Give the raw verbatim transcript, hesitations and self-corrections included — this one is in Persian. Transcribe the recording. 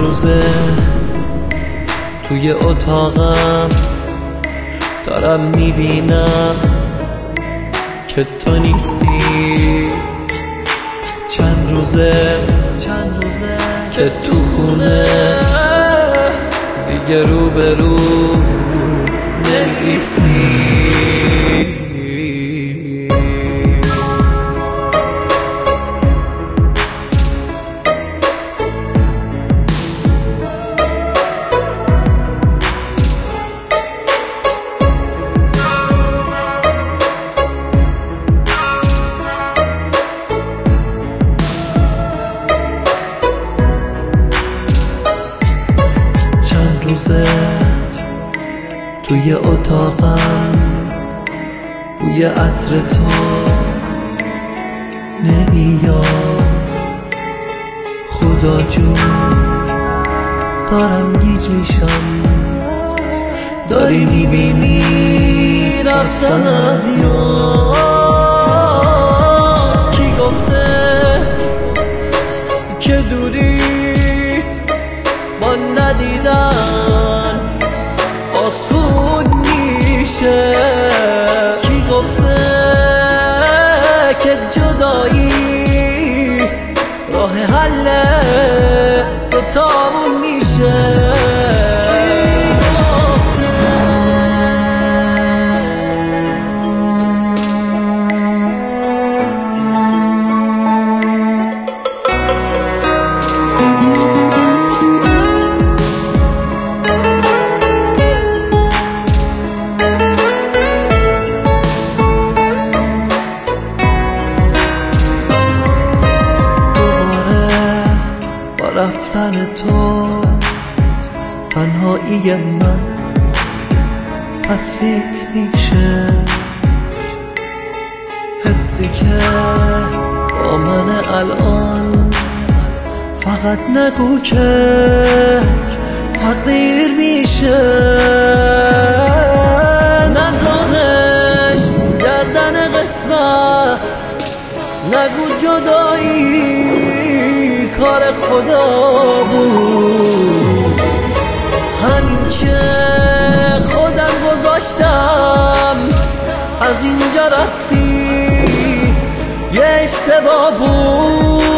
روزه توی اتاقم دارم میبینم که تو نیستی. چند روزه چند روزه که تو خونه دیگه رو به رو نمی‌ایستی. روزه توی اتاقم بوی عطر تو نمیاد. خدا جون دارم گیج میشم، داری میبینی رفتن از یاد. کی گفته که دوریت با ندیدن آسون میشه؟ کی گفته که جدایی راه حل دوتامون میشه؟ رفتن تو تنهایی من تصفیت میشه. حسی که با من الان فقط نگو که تقدیر میشه. نزارش گردن قسمت، نگو جدایی کار خدا بود. همین که خودم گذاشتم از اینجا رفتی یه اشتباه بود.